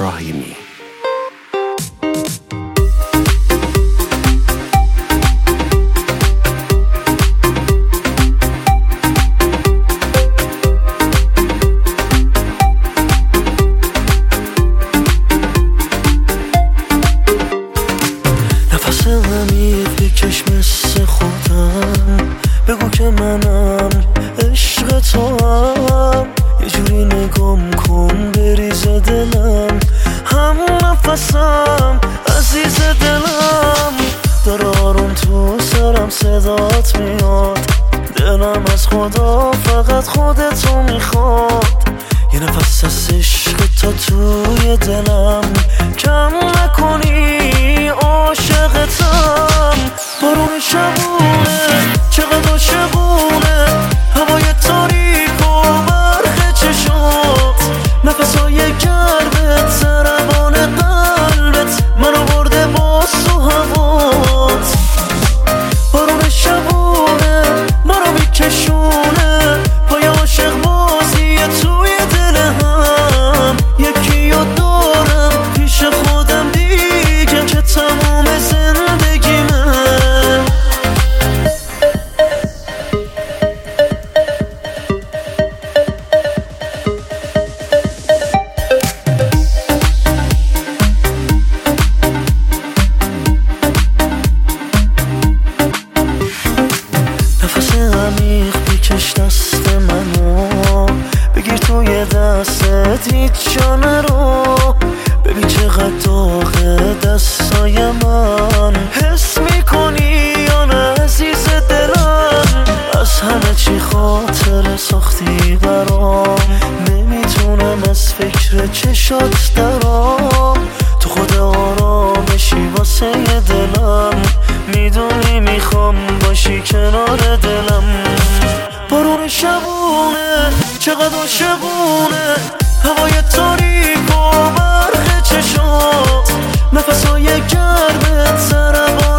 ابراهیمی. نفس عمیق بکش مثل خودم، بگو که منم عشق تو هم، یه جوری نگام کن بریز دلم، هم نفسم عزیز دلم، داره آروم تو سرم صدات میاد، دلم از خدا فقط خودتو میخواد، یه نفس از عشق تا توی دلم، کم نکنی عاشقتم. بارون شبونه چقدر عاشقونه، هوای تاریک و برق چشات، نفسای گرمت ضربان قلبت منو برده باز تو هوات. بارون شبونه منو میکشونه، پای عاشق بازیه توی دل هم، یکی رو دارم پیش خودم دیگه که تموم زندگیمه. نفس عمیق بکش دست منو، بگیر توی دستت هیچ جا نرو، ببین چقدر داغه دستای من، حس میکنی یا نه عزیز دلم، از همه چی خاطر ساختی برام، نمیتونم از فکر چشات درام، تو خود آرامشی واسه دلم، میدونی میخوام باشی کنار دلم. بارون شبونه چقدر عاشقونه، هوای تاریک و برق چشات، نفسای گرمت ضربان